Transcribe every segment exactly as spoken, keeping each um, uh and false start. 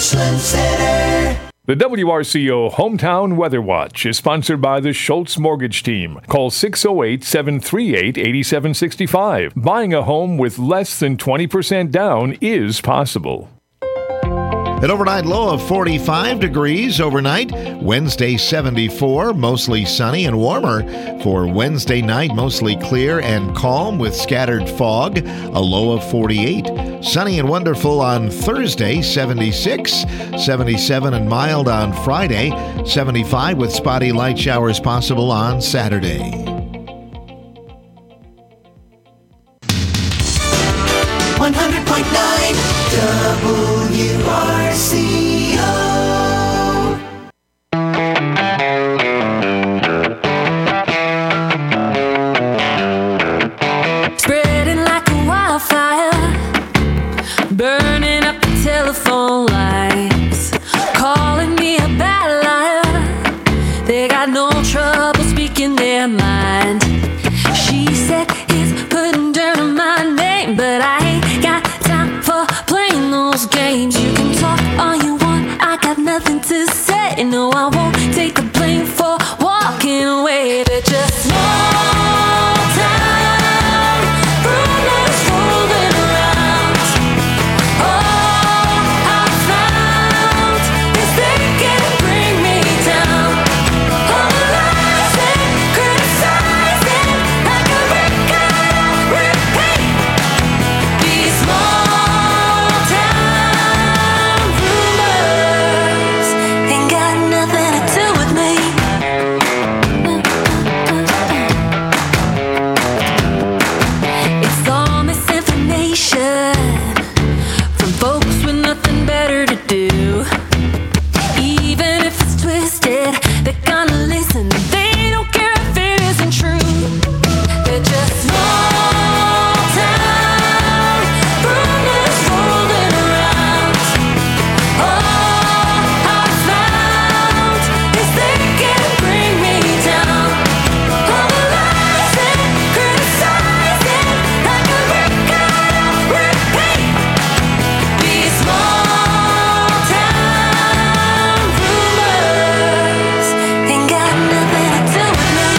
Richland Center. The W R C O Hometown Weather Watch is sponsored by the Schultz Mortgage Team. Call six oh eight, seven three eight, eight seven six five. Buying a home with less than twenty percent down is possible. An overnight low of forty-five degrees overnight. Wednesday, seventy-four, mostly sunny and warmer. For Wednesday night, mostly clear and calm with scattered fog. A low of forty-eight. Sunny and wonderful on Thursday, seventy-six. seventy-seven and mild on Friday. seventy-five with spotty light showers possible on Saturday. one hundred point nine W R C O. Spreading like a wildfire, burning up the telephone lines, calling me a bad liar. They got no trouble speaking their mind. She said it's putting dirt on my name, but I ain't got time for playing those games. You can talk all you want, I got nothing to say. No, I won't take the blame for walking away. They're just small town rumors rolling around. All I found is they can bring me down. All the lies and criticizing like a record on repeat. These small town rumors ain't got nothing to do with me. It's all misinformation from folks with nothing better to do. Even if it's twisted, they're gonna listen. They don't care if it isn't true. They're just small town rumors rolling around. All I found is they can bring me down. All the lies and criticizing like a record on repeat. These small town rumors ain't got nothing to do with me.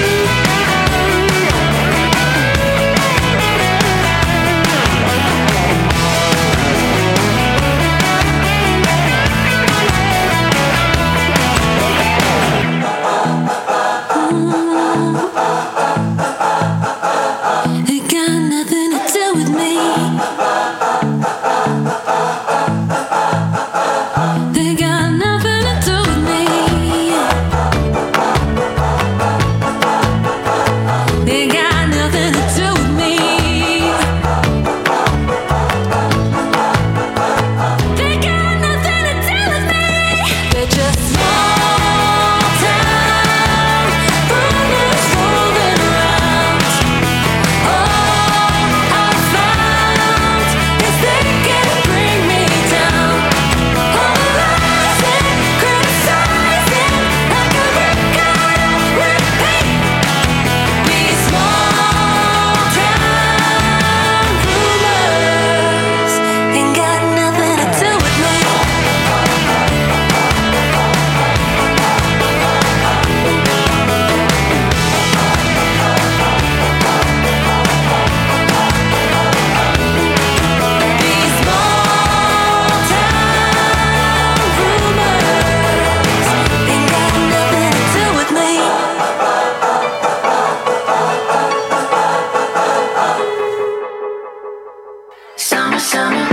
They got nothing to do with me. They got nothing to do with me. They got nothing to do with me. They got nothing to do with me. They're just small town rumors rolling around. All I found is they can bring me down. All the lies and criticizing like a record on repeat. These small town rumors ain't got nothing to do with me. These small town rumors ain't got nothing to do with me. Summer, summer.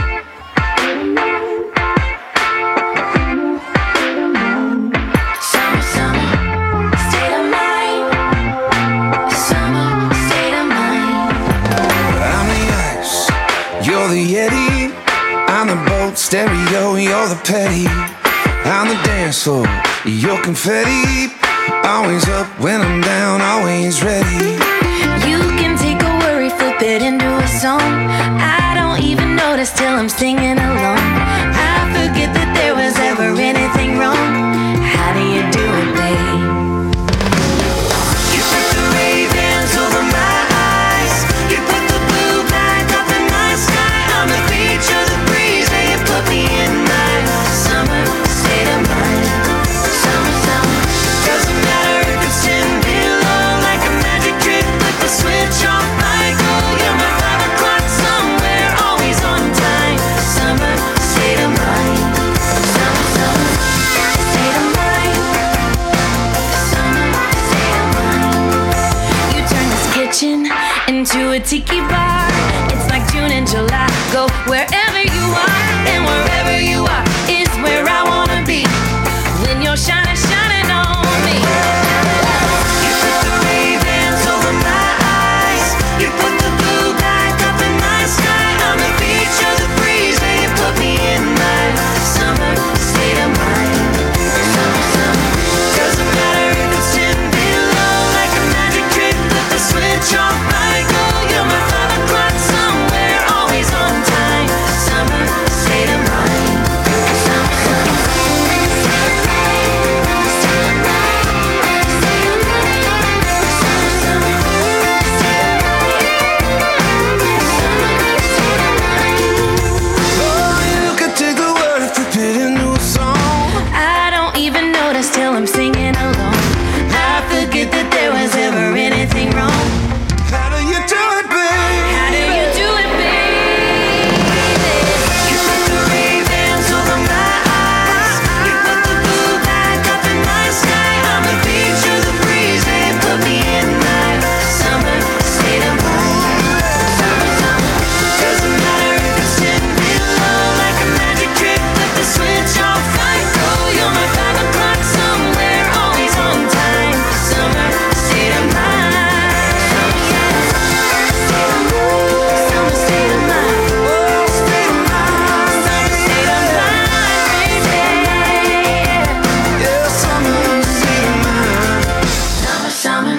Summer, summer, state of mind. Summer, state of mind. I'm the ice, you're the Yeti. I'm the boat stereo, you're the petty. I'm the dance floor, you're confetti. Always up when I'm down, always ready. You can take a worry, flip it into a song. I don't even notice till I'm singing along. I forget that there was ever anything wrong. How do you do it, babe? You put the Ray-Bans over my eyes. You put the blue light up in my sky. I'm the creature, the breeze, and you put me in my summer. a tiki bar. It's like June and July. Go wherever you are, and wherever you are is where I wanna be. When you're shining, shining on me. You put the Ray-Bans over my eyes. You put the blue light up in my sky. On the beach or the breeze, and you put me in my summer state of mind. Summer, summer. Doesn't matter if it's ten below, like a magic trick. Put the switch off, I go. You're my five o'clock somewhere, always on time. Summer state of mind. Summer, summer. Oh, you could take the word and flip it into a song. I don't even notice till I'm singing alone. I forget that there was ever anything wrong. How do you do it, babe? How do you do it, baby? You put the Ray-Bans over my eyes. You put the blue light up in my sky. On the beach or the breeze, and put me in my summer state of mind. Summer, summer. Doesn't matter if it's ten below, like a magic trick. Put the switch off, I go. You're my five o'clock somewhere, always on time. Summer state of mind. Summer state of mind. State of mind. Summer state of mind, baby. Yeah, summer state of mind. Summer, summer.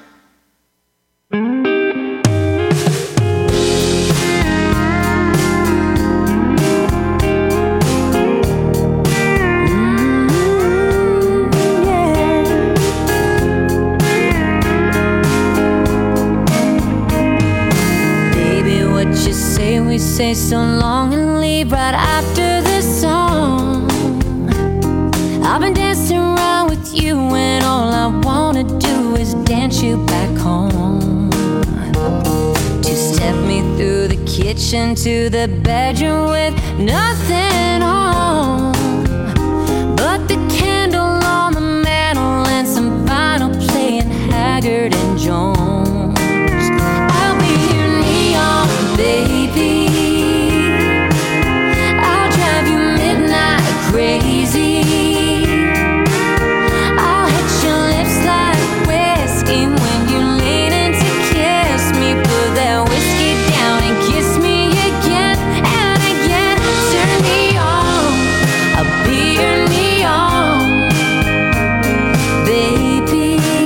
Baby, what you say, we say so long and leave right after this song. I've been dancing around with you, and all I wanna do is dance you back home. To step me through the kitchen to the bedroom with nothing on but the candle on the mantle and some vinyl playing Haggard and Jones. I'll be your neon baby. I'll drive you midnight crazy. I'll hit your lips like whiskey when you lean in to kiss me. Put that whiskey down and kiss me again and again. Turn me on, I'll be your neon baby.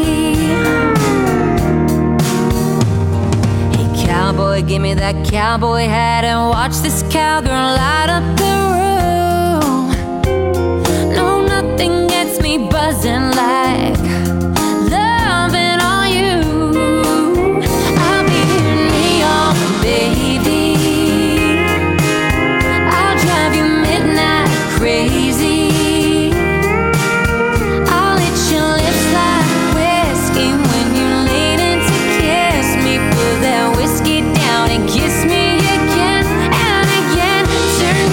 Hey cowboy, give me that cowboy hat and watch this cowgirl light up the room. No, nothing gets me buzzing like loving on you. I'll be your neon baby. I'll drive you midnight crazy. I'll hit your lips like whiskey when you lean in to kiss me. Put that whiskey down and kiss me again and again. Turn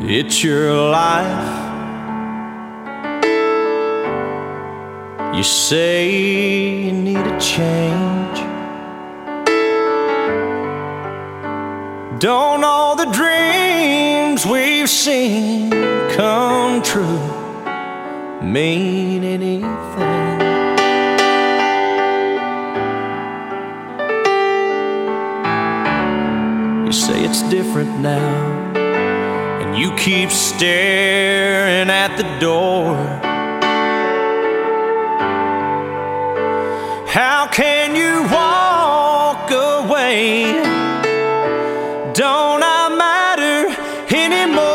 It's your life. You say you need a change. Don't all the dreams we've seen come true mean anything? You say it's different now, and you keep staring at the door. How can you walk away? Don't I matter anymore?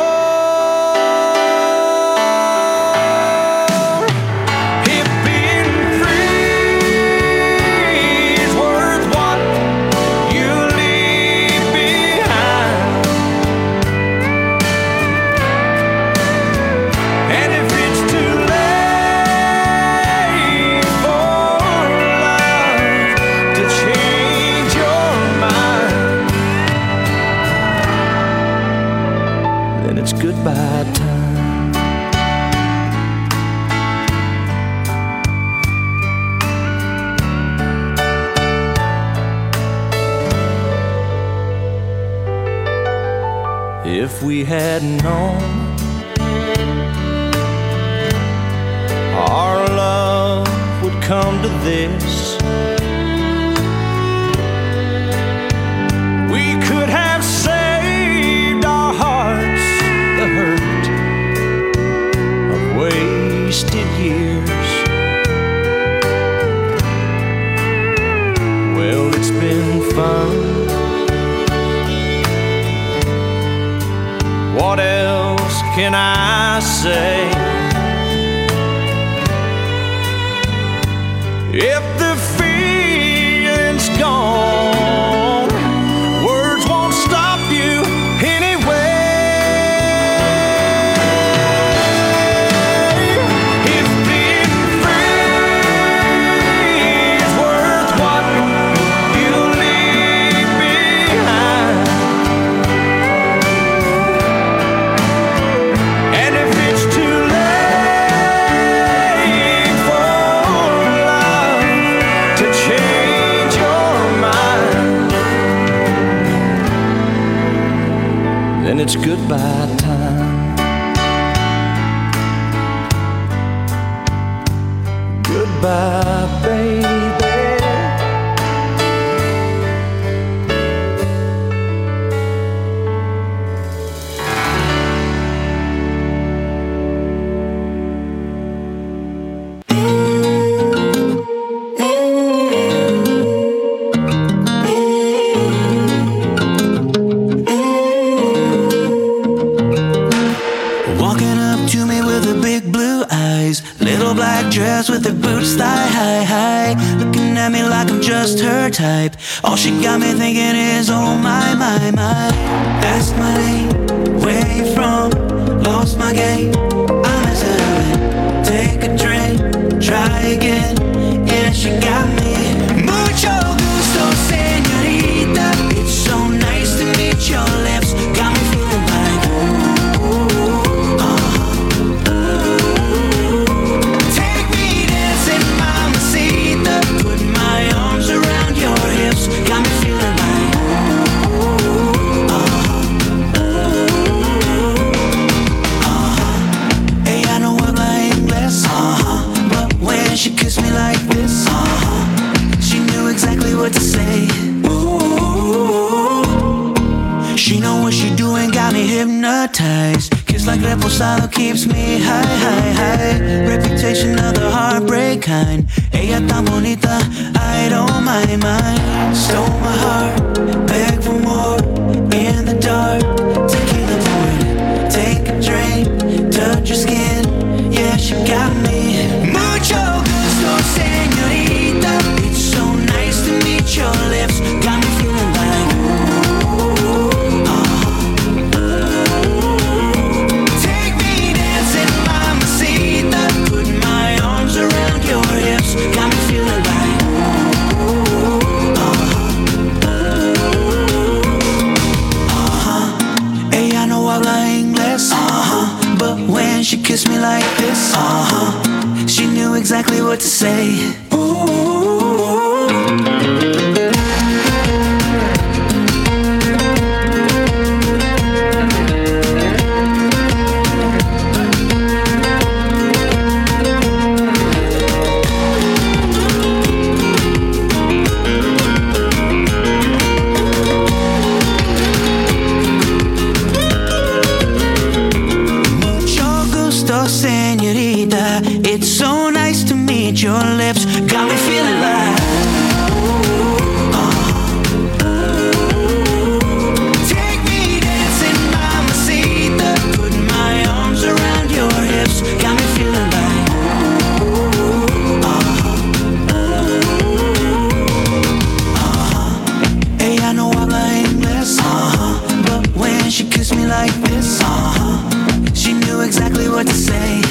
If being free is worth what you leave behind, and if it's too late for love to change your mind, then it's goodbye time. If we had known our love would come to this, we could have saved our hearts the hurt of wasted years. Well, it's been fun. What else can I say? If the feeling's gone, words won't stop you anyway. If being free is worth what you leave behind, and if it's too late for love to change your mind, then it's goodbye time. Goodbye, baby. Walking up to me with her big blue eyes, little black dress with her boots thigh high, high, looking at me like I'm just her type. All she got me thinking is, oh my, my, my. Ask my name, where you from? Lost my game, I'm hesitant. Take a drink, try again. Yeah, she got me. Mucho gusto, señorita. It's so nice to meet your lips. Got me feeling like take me dancing, mamacita. Put my arms around your hips. Got me feeling like uh-huh. Uh-huh. Hey, I don't work my English, uh-huh. But when she kissed me like this, uh-huh, she knew exactly what to say. Ooh. She know what she doing, got me hypnotized. Kiss like reposado keeps me high, high, high. Reputation of the heartbreak kind. Ella tan bonita, I don't mind, mind. Stole my heart, beg for more. In the dark, tequila pouring. Take a drink, touch your skin. Yeah, she got me. Mucho gusto, señorita. It's so nice to meet your lips. Got me feeling like take me dancing, mamacita. Put my arms around your hips. Got me feeling like uh-huh. to say. Ooh. Senorita, it's so nice to meet your lips. Got me feeling like uh, take me dancing, mamacita. Put my arms around your hips. Got me feeling like uh, uh, ella no habla inglés, uh, but when she kissed me like this, uh, she knew exactly what to say.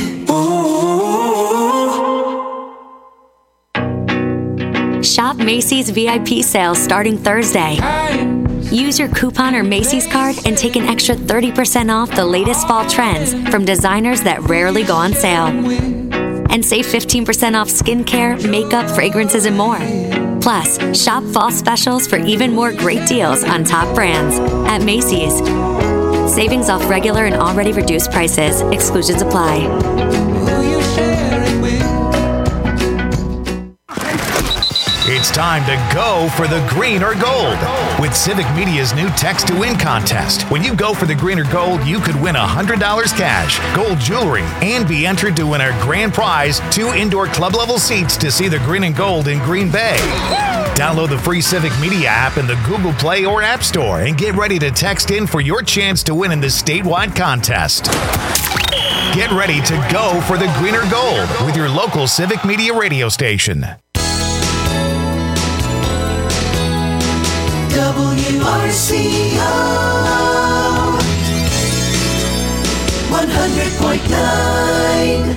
Shop Macy's V I P sale starting Thursday. Use your coupon or Macy's card and take an extra thirty percent off the latest fall trends from designers that rarely go on sale. And save fifteen percent off skincare, makeup, fragrances, and more. Plus, shop fall specials for even more great deals on top brands at Macy's. Savings off regular and already reduced prices. Exclusions apply. It's time to go for the green or gold with Civic Media's new Text to Win contest. When you go for the green or gold, you could win one hundred dollars cash, gold jewelry, and be entered to win our grand prize, two indoor club-level seats to see the green and gold in Green Bay. Download the free Civic Media app in the Google Play or App Store and get ready to text in for your chance to win in this statewide contest. Get ready to go for the green or gold with your local Civic Media radio station. W R C O one hundred point nine.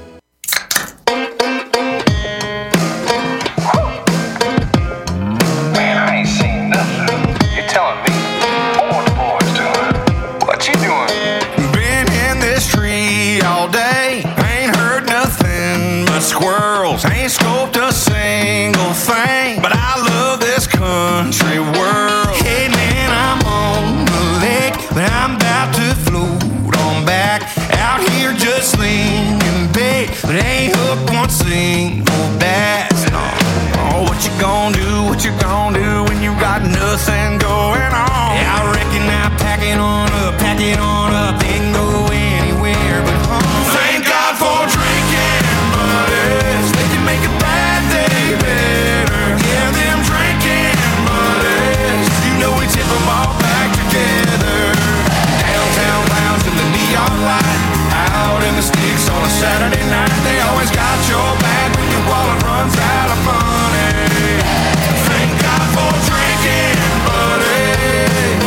Man, I ain't seen nothing. You telling me? What the boys doing? What you doing? Been in this tree all day. Ain't heard nothing but squirrels. Ain't scoped a single thing. But I love this country world. Hey man, I'm on the lake, but I'm about to float on back. Out here just slinging bait, but ain't hooked one single bass. Oh, what you gonna do? What you gonna do when you got nothing going on? Yeah, I reckon I pack it on up, pack it on up, ain't go anywhere but home. Thank God for drinking buddies, they can make a bad day better. Yeah, them drinking buddies, you know we tip them all back together. Downtown lounge in the neon light, out in the sticks on a Saturday night. They always got your back when your wallet runs out of money. Thank God for drinking buddies.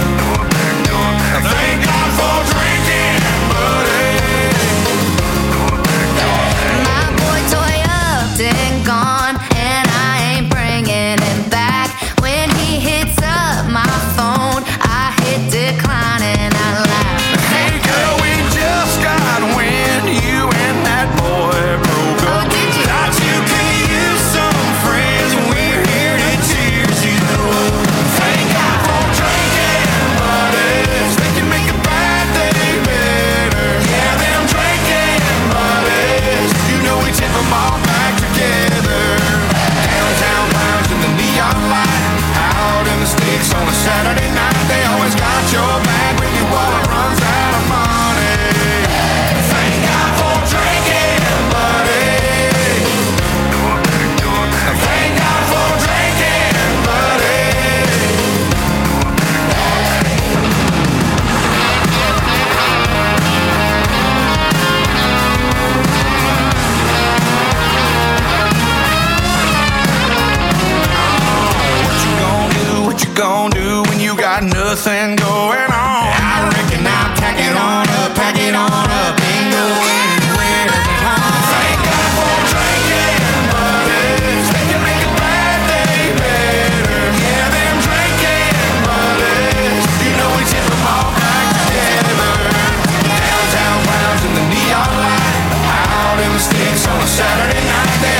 Thank God for drinking buddies. My boy Toyota gone, and I ain't bringing him back. When he hits up my phone, I hit decline and I laugh. Hey girl, we just got wind, you and that boy broke up. Oh, did you? Thought you could use some friends, we're here to cheers you up. Thank God for drinking buddies, they can make a bad day better. Yeah, them drinking buddies, you know we tip them all back together. Downtown lounge in the neon light, out in the sticks on a Saturday night. They always got your back when your wallet runs out of money. Thank God for drinking buddies. Thank God for drinking buddies. What you gonna do? What you gonna do when you got nothing going on? I reckon I'll pack it on up, pack it on up, ain't go anywhere but home. Thank God for drinking buddies, they can make a bad day better. Yeah, them drinking buddies, you know we tip them all back together. Downtown lounge in the neon light, out in the sticks on a Saturday night. They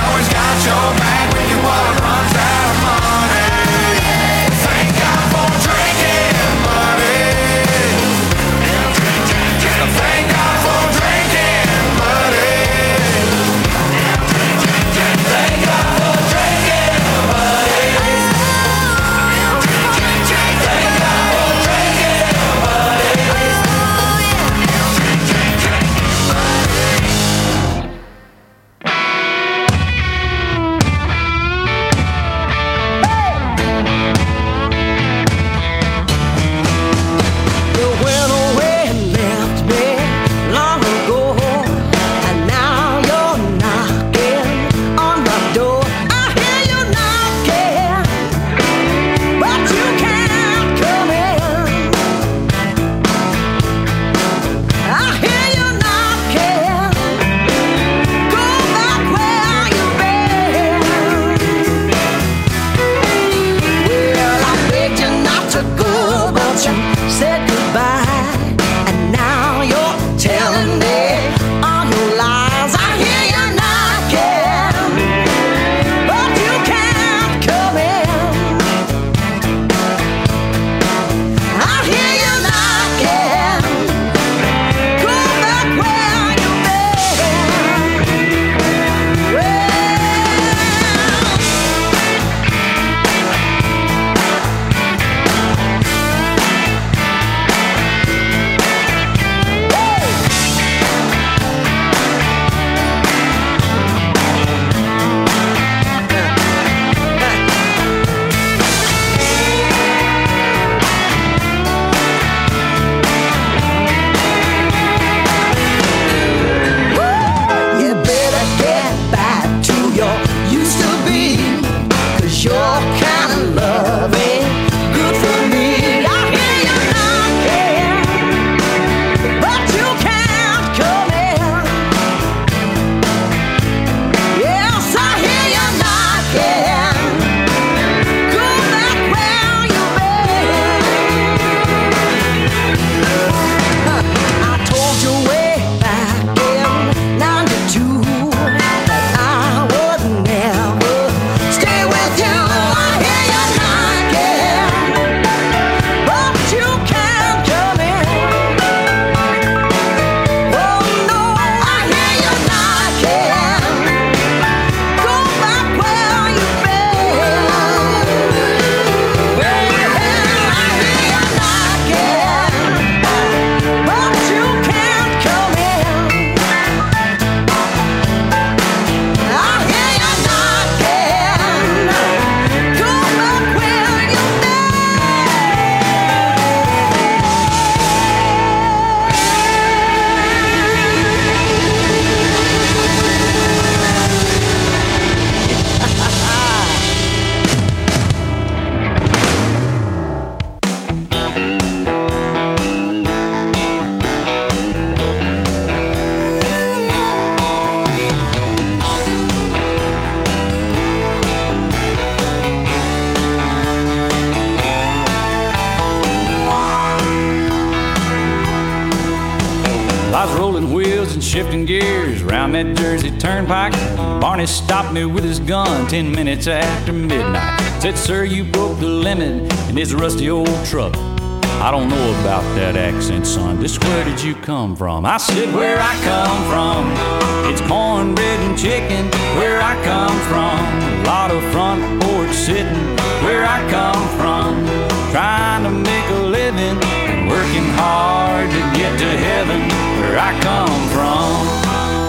woods and shifting gears round that Jersey turnpike. Barney stopped me with his gun ten minutes after midnight. Said, sir, you broke the limit in this rusty old truck. I don't know about that accent, son. Just where did you come from? I said, where I come from, it's cornbread and chicken. Where I come from, a lot of front porch sitting. Where I come from, trying to make a living and working hard to get to heaven. Where I come from.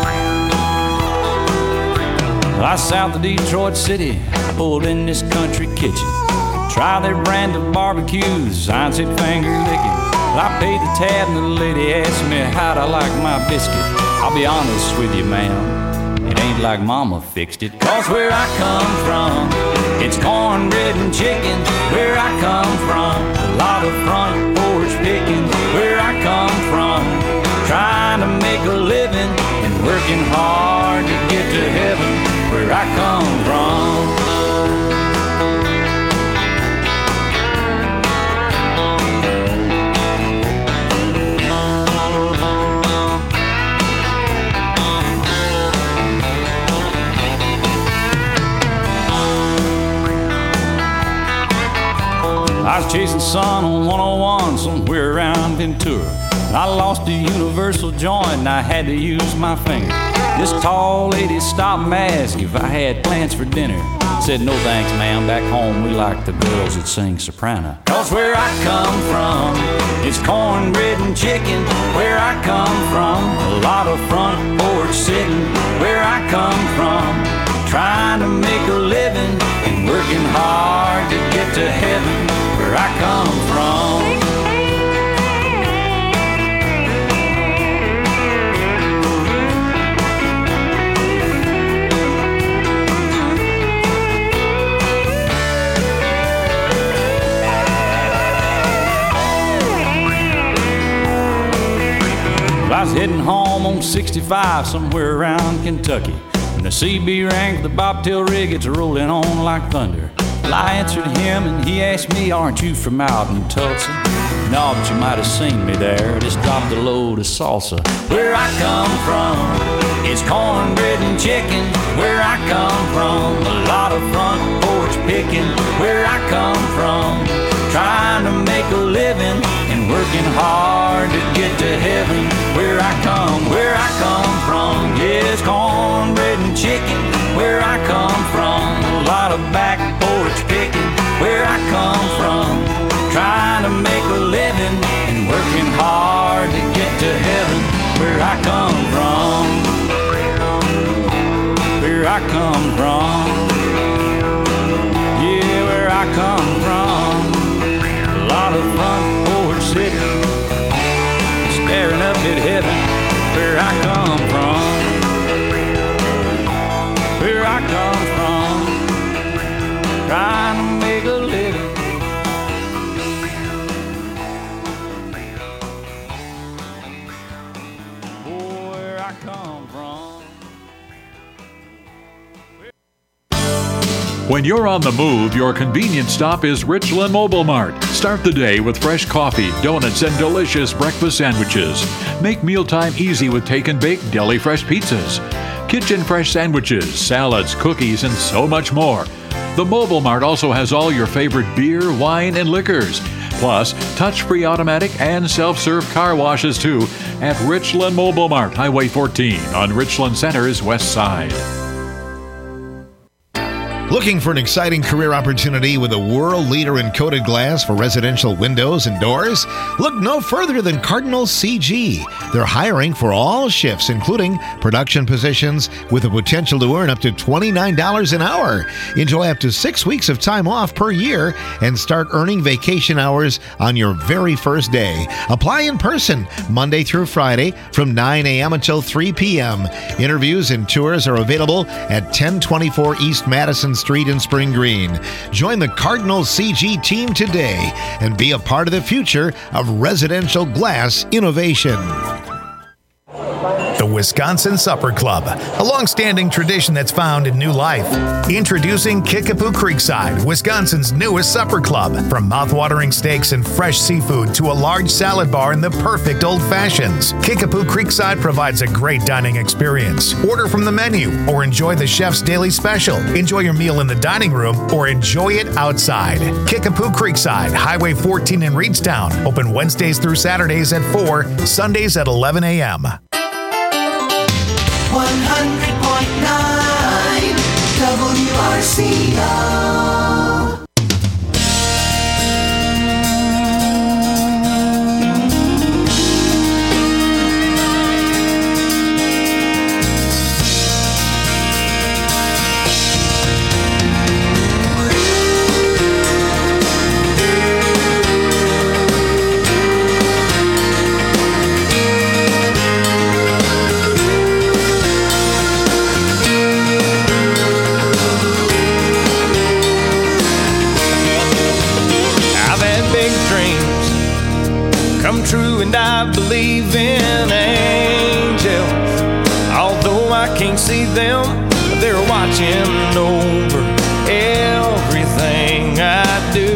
I south of Detroit City, pulled in this country kitchen. Try their brand of barbecues, I said finger licking. I paid the tab and the lady asked me how'd I like my biscuit. I'll be honest with you, ma'am, it ain't like mama fixed it. Cause where I come from, it's cornbread and chicken. Where I come from, a lot of front porch picking. Where I come from, trying to make a living and working hard to get to heaven. Where I come from. I was chasing sun on one oh one somewhere around Ventura. I lost a universal joint and I had to use my finger. This tall lady stopped and asked if I had plans for dinner. Said, no thanks, ma'am, back home we like the girls that sing soprano. Cause where I come from, it's cornbread and chicken. Where I come from, a lot of front porch sitting. Where I come from, trying to make a living and working hard to get to heaven. Where I come from. I was heading home on sixty-five somewhere around Kentucky when the C B rang for the bobtail rig. It's rolling on like thunder. Well, I answered him and he asked me, aren't you from out in Tulsa? No, but you might have seen me there. Just dropped a load of salsa. Where I come from, it's cornbread and chicken. Where I come from, a lot of front porch picking. Where I come from, trying to make a living and working hard to get to heaven. Where I come, where I come from, yes, cornbread and chicken. Where I come from, a lot of back porch picking. Where I come from, trying to make a living and working hard to get to heaven. Where I come from, where I come from, yeah, where I come from. A lot of front porch sitting, staring up at heaven. Where I come from, where I come from, trying to make a living. Oh, where I come from. When you're on the move, your convenience stop is Richland Mobile Mart. Start the day with fresh coffee, donuts, and delicious breakfast sandwiches. Make mealtime easy with take and bake deli fresh pizzas, kitchen fresh sandwiches, salads, cookies, and so much more. The Mobile Mart also has all your favorite beer, wine, and liquors. Plus, touch-free automatic and self-serve car washes too at Richland Mobile Mart, Highway fourteen on Richland Center's west side. Looking for an exciting career opportunity with a world leader in coated glass for residential windows and doors? Look no further than Cardinal C G. They're hiring for all shifts, including production positions, with the potential to earn up to twenty-nine dollars an hour. Enjoy up to six weeks of time off per year and start earning vacation hours on your very first day. Apply in person Monday through Friday from nine a.m. until three p.m. Interviews and tours are available at ten twenty-four East Madison Street in Spring Green. Join the Cardinal C G team today and be a part of the future of residential glass innovation. The Wisconsin Supper Club, a long-standing tradition that's found in new life. Introducing Kickapoo Creekside, Wisconsin's newest supper club. From mouth-watering steaks and fresh seafood to a large salad bar and the perfect old fashions, Kickapoo Creekside provides a great dining experience. Order from the menu or enjoy the chef's daily special. Enjoy your meal in the dining room or enjoy it outside. Kickapoo Creekside, Highway fourteen in Reedstown. Open Wednesdays through Saturdays at four, Sundays at eleven a.m. one hundred point nine W R C O. Come true, and I believe in angels. Although I can't see them, they're watching over everything I do.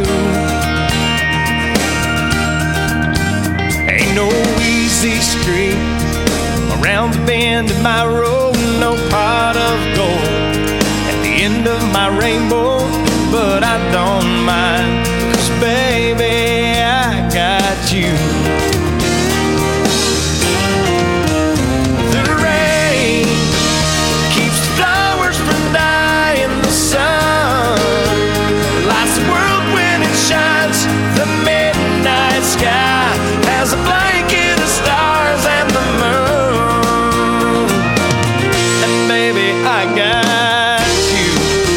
Ain't no easy street around the bend of my road, no pot of gold at the end of my rainbow, but I don't mind, 'cause baby, I got you. The rain keeps the flowers from dying, the sun lights the world when it shines. The midnight sky has a blanket of stars and the moon, and baby, I got you.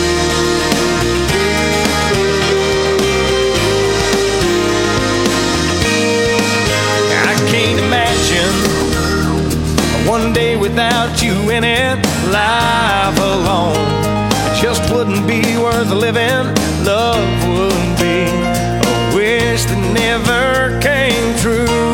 I can't imagine one day without you in it. Life alone, it just wouldn't be worth living. Love would be a wish that never came true.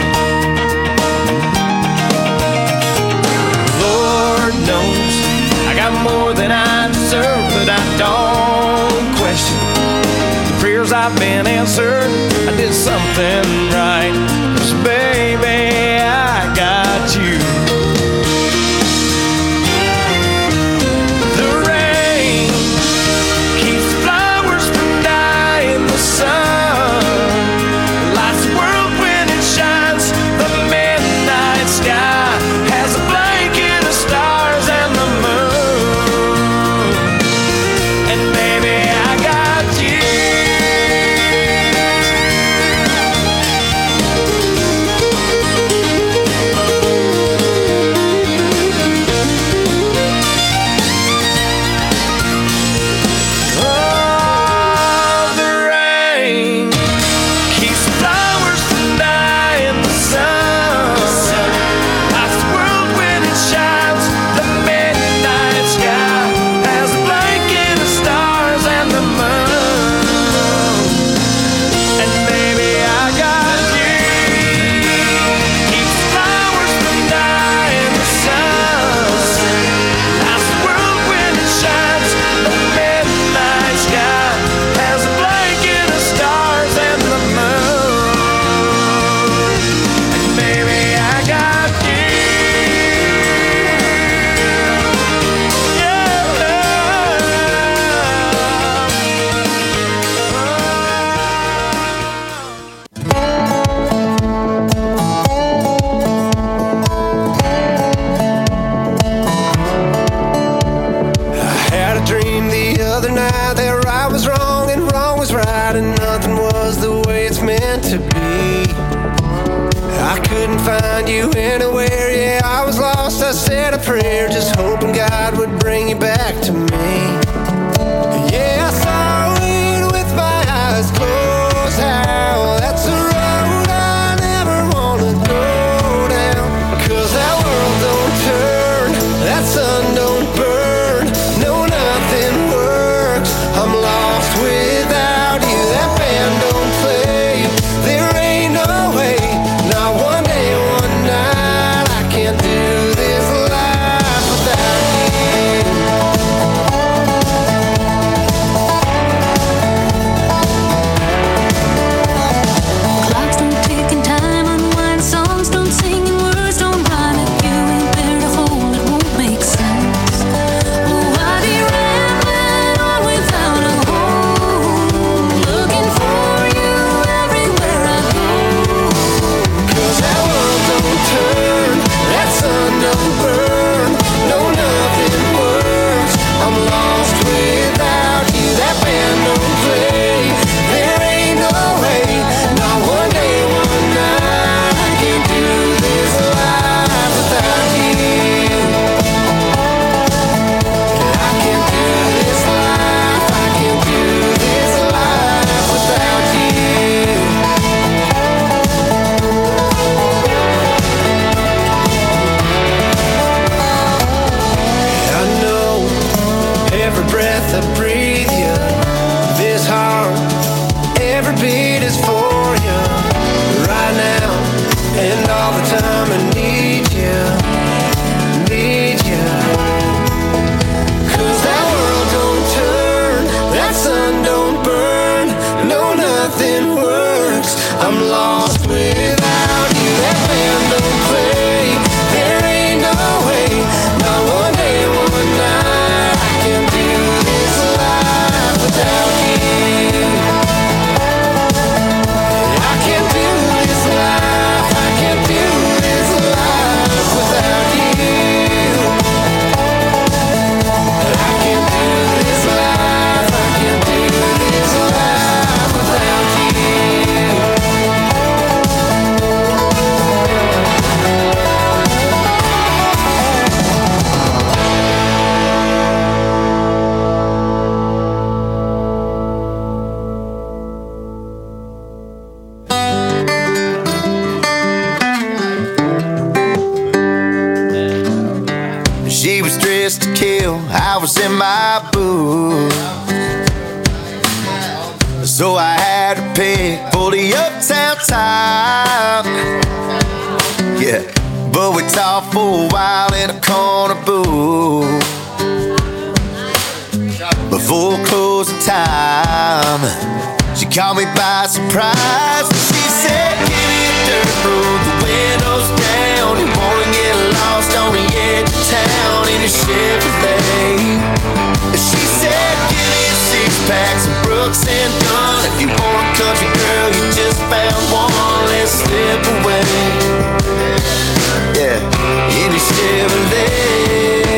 Lord knows I got more than I deserve, but I don't question the prayers I've been answered. I did something right, 'cause baby, I got you. The rain keeps the flowers from dying, the sun lights the world when it shines. The midnight sky has a blanket of stars and the moon, and baby, I got you. Oh, the rain keeps the flowers from dying, the sun lights the world when it shines. The midnight sky has a blanket of stars and the moon, and baby, I got you. Keeps the flowers from dying, the sun lights the world when it shines. The midnight sky has a blanket of stars and the moon, and baby, I got you. I had a dream the other night that right was wrong and wrong was right, and nothing was the way it's meant to be. I couldn't find you anywhere, yeah, I was lost. I said a prayer, just hoping God would bring you back to me. Yeah, I saw it with my eyes closed, how that's a road I never wanna go down. 'Cause that world don't turn, that sun don't burn, no, nothing works. I'm lost without you, that band don't play. There ain't no way, not one day, one night, I can't do this I'm lost without you. That band don't play. There ain't no way, not one day, one night I can do this life without you. I can't do this life, I can't do this life without you. I can't do this life, I can't do this life without you. She was dressed to kill, I was in my booth. So I had to pick for the uptown time. Yeah, but we talked for a while in a corner booth. Before closing time, she caught me by surprise. She said, give me a dirt road, the windows down. You wanna get lost on the edge of town in a Chevrolet. She said, give me a six pack, some Brooks and Dunn. If you want a country girl, you just found one. Let's slip away. Yeah, in a Chevrolet.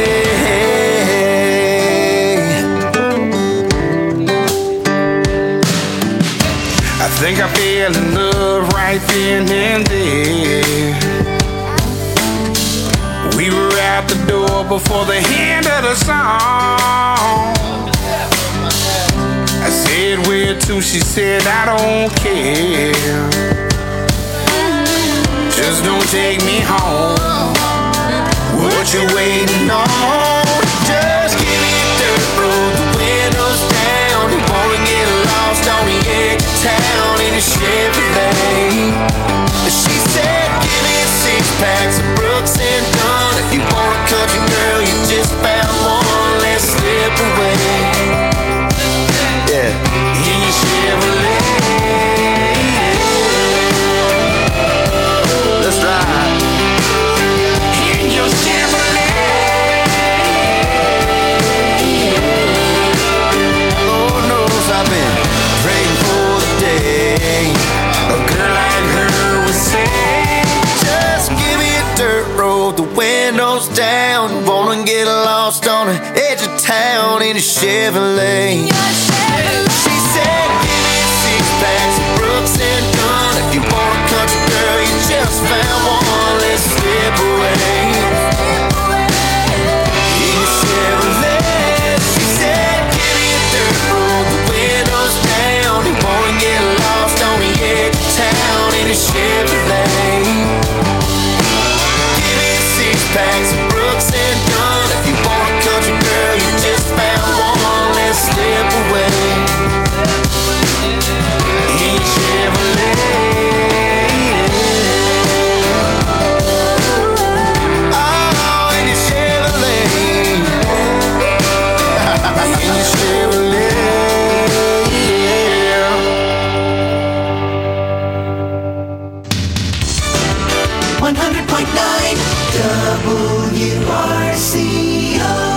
I think I fell in love right then and there. We were out the door before the end of the song. I said, where to? She said, I don't care. Just don't take me home. What you waiting on? Just give me a dirt road, the windows down. You wanna get lost on the edge of town in a Chevrolet. She said, give me a six pack, some Brooks and Dunn. If you want a country girl, you just found one. Let's slip away. Yeah, in your Chevrolet. Let's ride. In your Chevrolet. Lord knows I've been praying for the day a girl like her would say, just give me a dirt road, the windows down. Wanna get lost on the edge of town in a Chevrolet. She said, give me a six pack, some Brooks and Dunn. If you want a country girl, you just found one. Let's slip away. In a Chevrolet. She said, give me a dirt road, the windows down. You wanna get lost on the edge of town in a Chevrolet. Give me a six pack, some Brooks and Dunn. If you want a country girl, you just found one. Let's slip away. In a Chevrolet. Oh, in a Chevrolet. In a Chevrolet. one hundred point nine W R C O.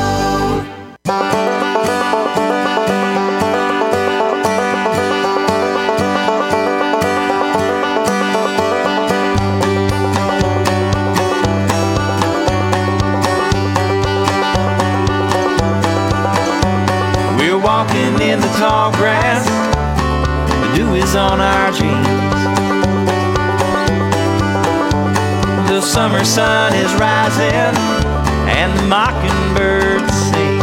We're walking in the tall grass, the dew is on our jeans. The summer sun is rising and the mockingbirds sing.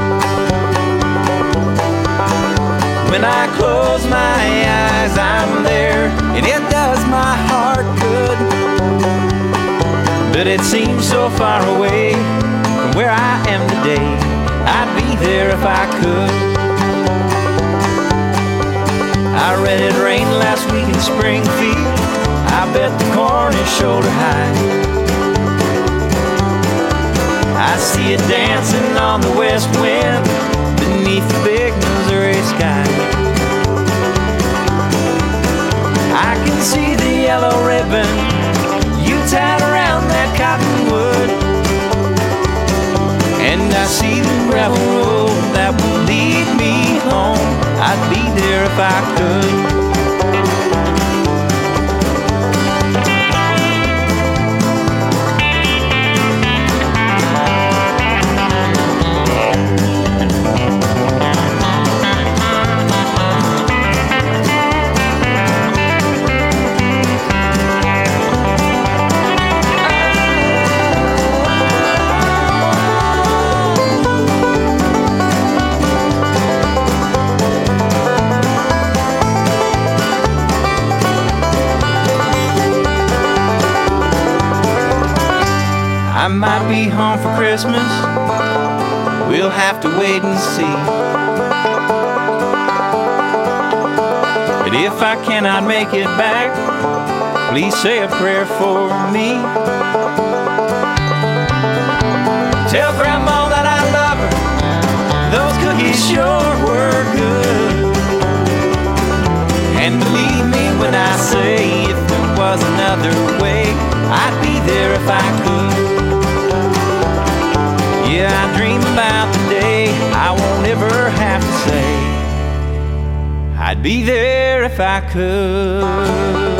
When I close my eyes, I'm there, and it does my heart good. But it seems so far away from where I am today. I'd be there if I could. I read it rained last week in Springfield. I bet the corn is shoulder high. I see it dancing on the west wind beneath the big Missouri sky. I can see the yellow ribbon you tied around that cottonwood, and I see the gravel road that will lead me home. I'd be there if I could. I might be home for Christmas, we'll have to wait and see. But if I cannot make it back, please say a prayer for me. Tell Grandma that I love her, those cookies sure were good. And believe me when I say, if there was another way, I'd be there if I could. Yeah, I dream about the day I won't ever have to say I'd be there if I could.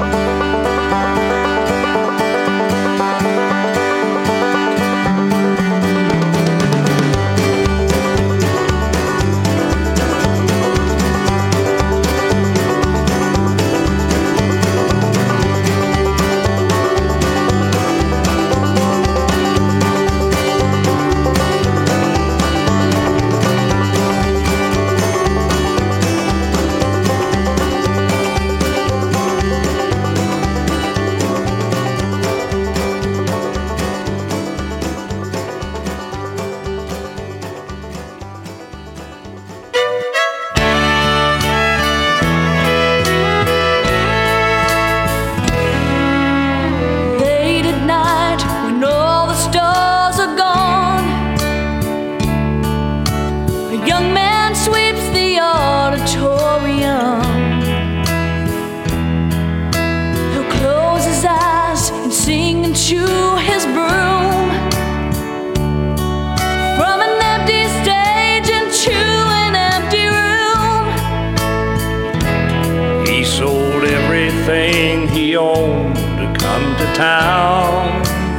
Town,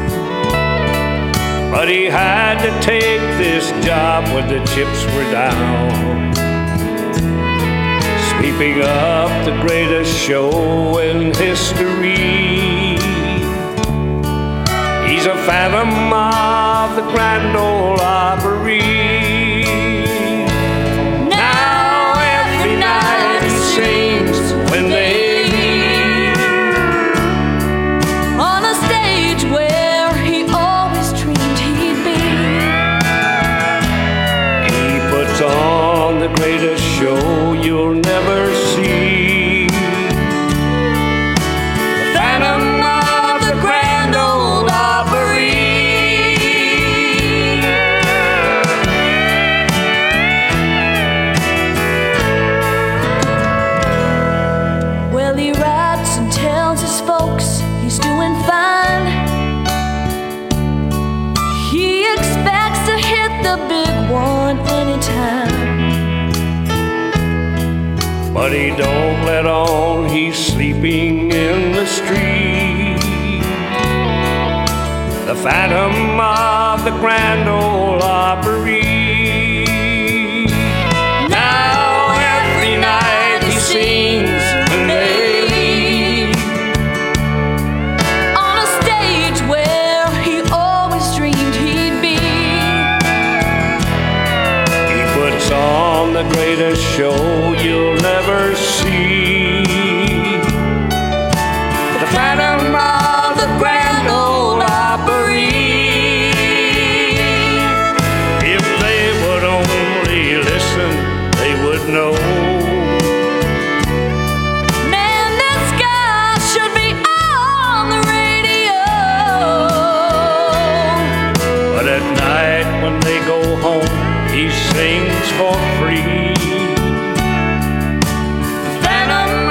but he had to take this job when the chips were down, sweeping up the greatest show in history. He's a phantom of the Grand Ole Opry. Now every night he sings when they on the greatest show you'll never see. The Phantom of the Grand Ole Opry. Well, he writes and tells his folks he's doing fine. He expects to hit the big one anytime, but he don't let on he's sleeping in the street. The Phantom of the Grand Ole Opry. Now every night he sings when they leave, on a stage where he always dreamed he'd be. He puts on the greatest show you'll never see. The Phantom of the Grand Ole Opry. If they would only listen, they would know. Man, this guy should be on the radio. But at night when they go home, he sings for free. Phantom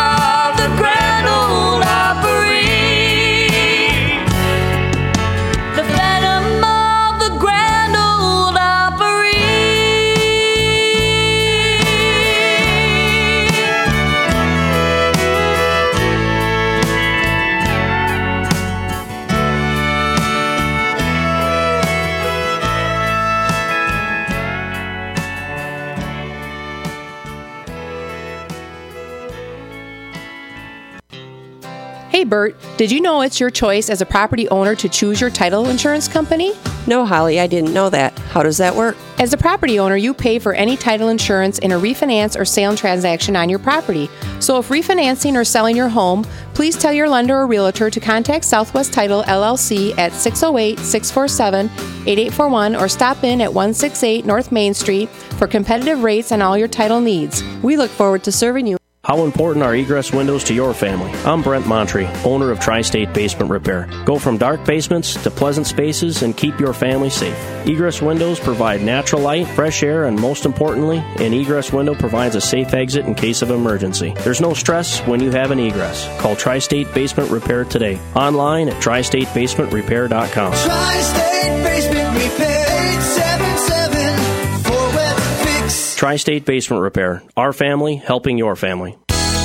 Hey Bert, did you know it's your choice as a property owner to choose your title insurance company? No, Holly, I didn't know that. How does that work? As a property owner, you pay for any title insurance in a refinance or sale transaction on your property. So if refinancing or selling your home, please tell your lender or realtor to contact Southwest Title L L C at six oh eight, six four seven, eight eight four one or stop in at one sixty-eight North Main Street for competitive rates on all your title needs. We look forward to serving you. How important are egress windows to your family? I'm Brent Montre, owner of Tri-State Basement Repair. Go from dark basements to pleasant spaces and keep your family safe. Egress windows provide natural light, fresh air, and most importantly, an egress window provides a safe exit in case of emergency. There's no stress when you have an egress. Call Tri-State Basement Repair today. Online at tri state basement repair dot com. Tri-State Basement Repair, eight seven seven, four web fix. Tri-State Basement Repair. Our family helping your family.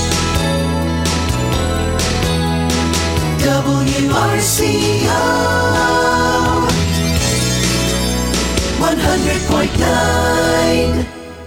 W R C O one hundred point nine.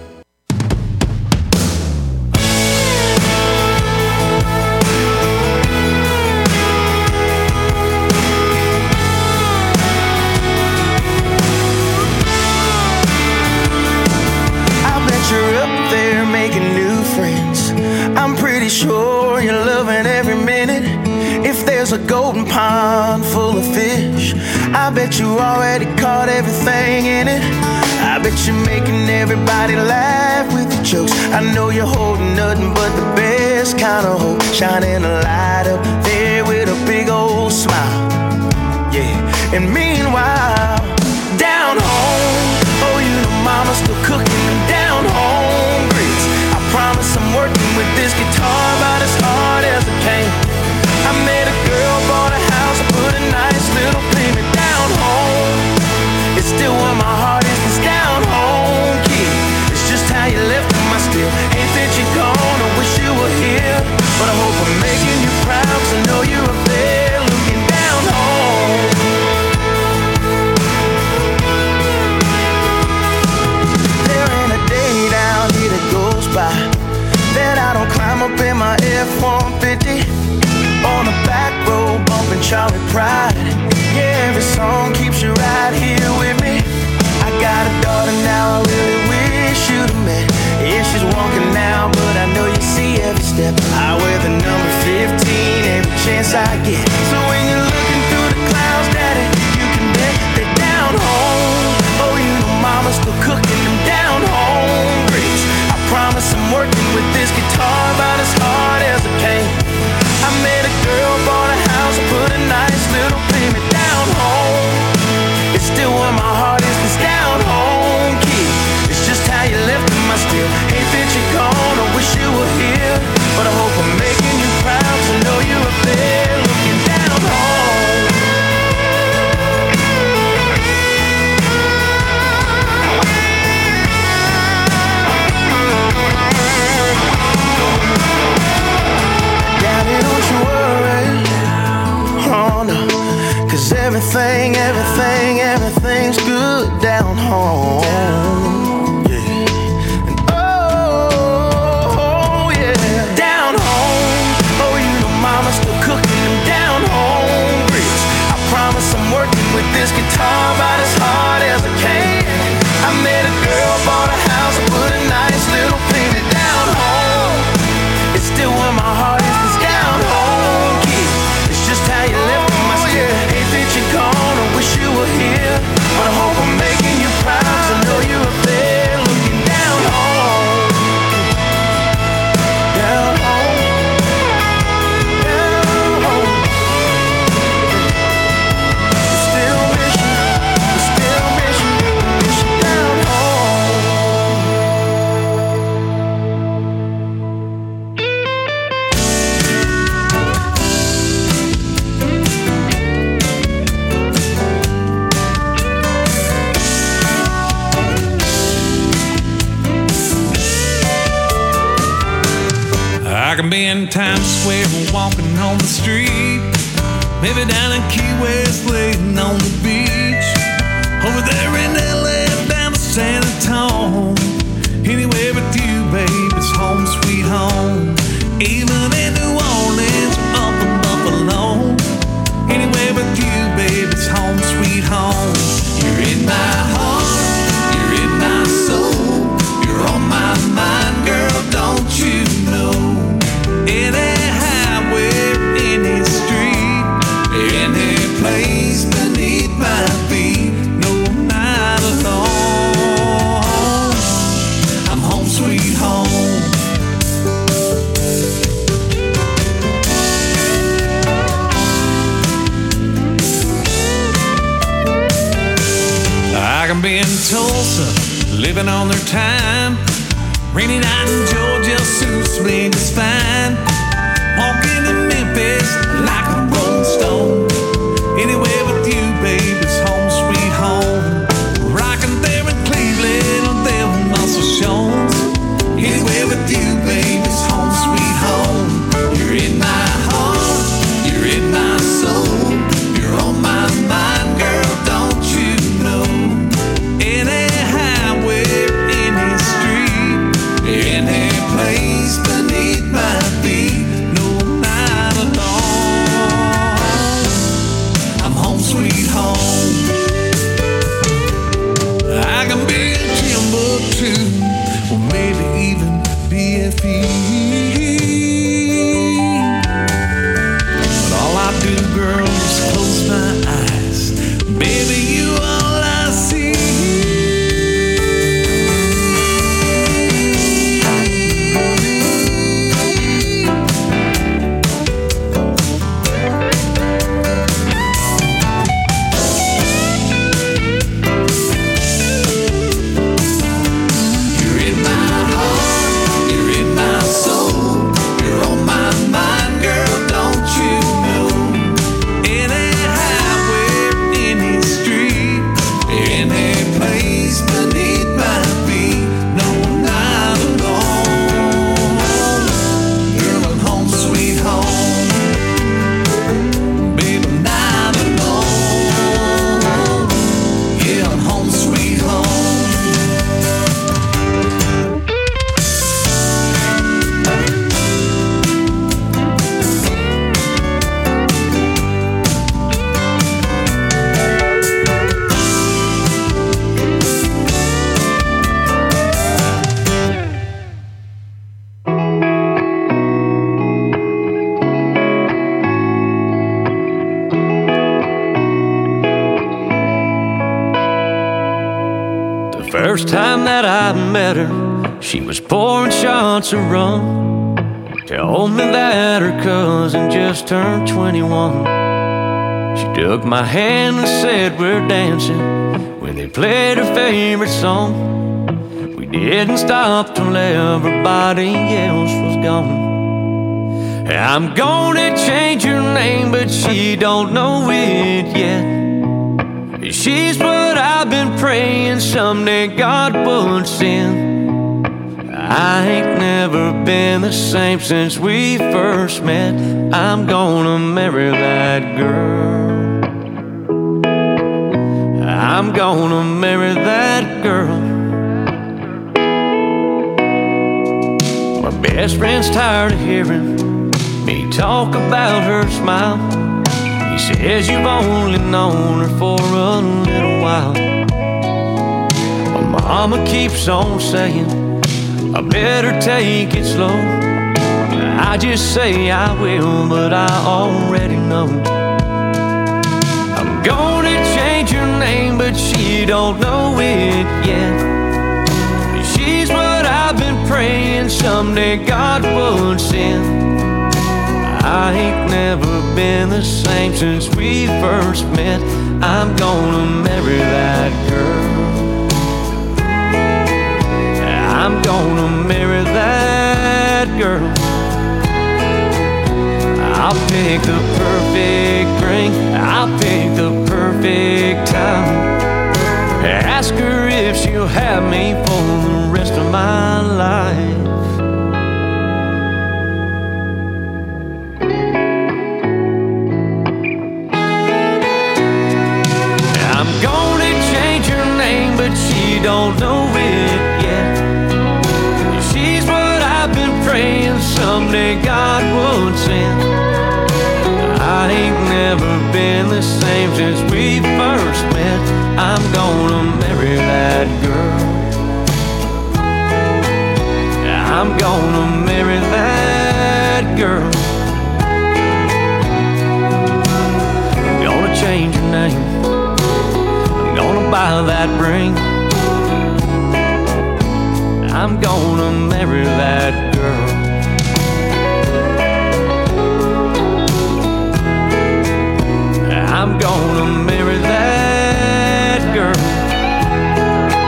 I bet you're up there making new friends. I'm pretty sure you're loving every minute. If there's a golden pond full of fish, I bet you already caught everything in it. I bet you're making everybody laugh with your jokes. I know you're holding nothing but the best kind of hope, shining a light up there with a big old smile. Yeah, and meanwhile, down home, oh, you know mama's still cooking them down home grits. I promise I'm working with this guitar about as hard as I can. I met a girl, bought a house, put a nice little payment down home. It's still where my heart is, it's down home, kid. It's just how you left them, I still ain't that you're gone. I wish you were here, but I hope I'm making you proud, 'cause I know you're up there looking down home. There ain't a day down here that goes by that I don't climb up in my F one fifty on the back road, bumping Charlie Pride. Yeah, every song keeps you right here with me. I got a daughter now, I really wish you'd have met. Yeah, she's walking now, but I know you see every step. I wear the number fifteen every chance I get. So when you're looking through the clouds, daddy, you can bet they're down home. Oh, you know mama's still cooking them down home grits. I promise I'm working with this guitar about as hard as I can. I met a girl, bought a house, put a nice little payment down home. It's still where my heart is, it's down home, kid. It's just how you left them, I still hate that you're gone. I wish you were here, but I hope I'm making you proud to know you're up there looking down home. Daddy, don't you worry, oh no, 'cause everything, everything, everything's good down home. Yeah, and oh, yeah, down home. Oh, you know mama's still cooking them down home grits. I promise I'm working with this guitar about as hard as I can. I met a girl, bought a house, put a nice little payment down home. It's still where my heart is, it's down home, kid. It's just how you left them, I still hate that you're gone. I wish you were here, but I hope I'm making you proud, 'cause I know you're up there looking down home. Down home. Down home. I still miss you, I still miss you, I miss you down home. I can be in Times Square walking on the street, maybe down in Key West laying on the beach, over there in L A down to San Antonio. Anywhere with you, babe, it's home sweet home. Even in New Orleans, up in Buffalo. Tulsa, living on their time. Rainy night in Georgia suits me just fine. Walking in Memphis like a rolling stone. Anywhere with you, babe, it's home sweet home. Rocking there in Cleveland on them muscle shows. Anywhere with you, babe, it's home sweet home. You're in my heart, you're in my soul. You're on my mind, girl, don't you know? Any highway, any street, any place beneath my feet, no, I'm not alone. I'm home sweet home. I can be in Timbuktu, or maybe even B F E. But all I do, girl, is close my eyes. Baby, you all I see. You're in my heart, you're in my soul. You're on my mind, girl, don't you know? Any highway, any street, any place beneath my feet, no, I'm not alone. Girl, I'm home sweet home. Babe, I'm not alone. Yeah, I'm home sweet home. The first time that I met her, she was pouring shots of rum. Told me that her cousin just turned twenty-one. She took my hand and said we're dancing when they played her favorite song. We didn't stop till everybody else was gone. I'm gonna change her name, but she don't know it yet. She's what I've been praying someday God would send. I ain't never been the same since we first met. I'm gonna marry that girl. I'm gonna marry that girl. My best friend's tired of hearing me talk about her smile. He says you've only known her for a little while. My mama keeps on saying I better take it slow. I just say I will, but I already know. I'm gonna change her name, but she don't know it yet. She's what I've been praying someday God would send. I ain't never been the same since we first met. I'm gonna marry that girl. I'm gonna marry that girl. I'll pick the perfect ring, I'll pick the perfect time. Ask her if she'll have me for the rest of my life. But she don't know it yet. She's what I've been praying someday God would send. I ain't never been the same since we first met. I'm gonna marry that girl. I'm gonna marry that girl. I'm gonna change her name. Gonna buy that ring. I'm gonna marry that girl. I'm gonna marry that girl.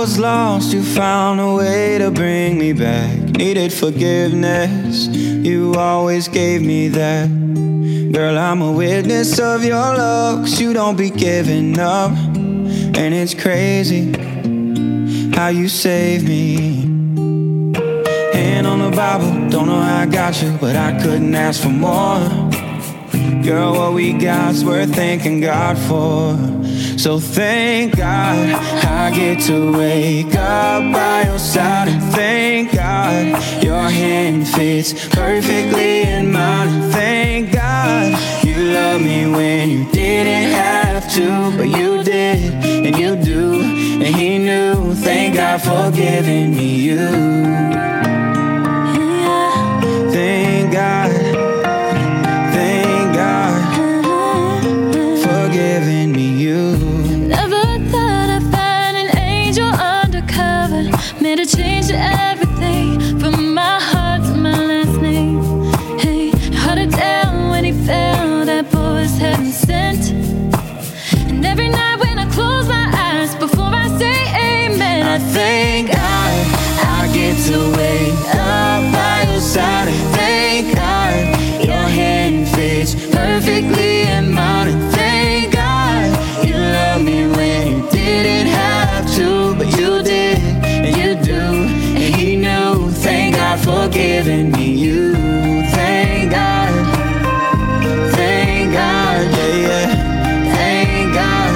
was lost, you found a way to bring me back. Needed forgiveness, you always gave me that. Girl, I'm a witness of your love, 'cause you don't be giving up. And it's crazy how you saved me. Hand on the Bible, don't know how I got you, but I couldn't ask for more. Girl, what we got's worth thanking God for. So thank God I get to wake up by your side. And thank God your hand fits perfectly in mine. And thank God you love me when you didn't have to, but you did, and you do, and he knew. Thank God for giving me you. Thank God, thank God for giving me you. Never thought I'd find an angel undercover. Made a change to everything, from my heart to my last name. Hey, held it down when he fell, that boy was heaven sent. And every night when I close my eyes, before I say amen, I thank God I get to wake up by your side. And thank God your hand fits perfectly in mine. And thank God you love me when you didn't have to, but you did, and you do, and he knew. Thank God for giving me you. Thank God, thank God, yeah, yeah. Thank God.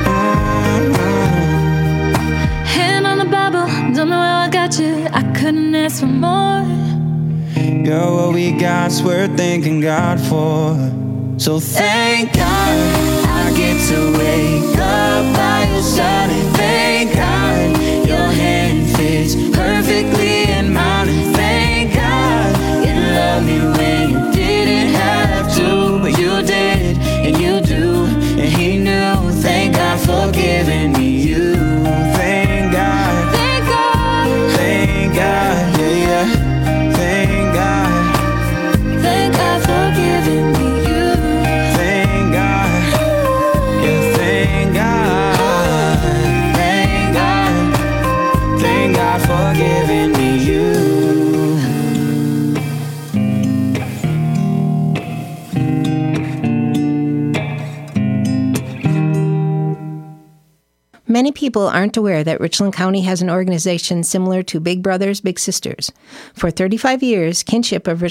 Mm-hmm. Hand on the Bible, don't know how I got you, I couldn't ask for more. Girl, what we got's worth thanking God for. So thank God I get to wake up by your side. And thank God your hand fits perfectly in mine. And thank God you love me when you didn't have to, but you did, and you do, and he knew. Thank God for giving me you. Thank God, thank God, thank God, yeah, yeah. Thank God, thank God for giving me you. Thank God, yeah, thank God, thank God, thank God for giving me you. Many people aren't aware that Richland County has an organization similar to Big Brothers Big Sisters. For thirty-five years, Kinship of Richland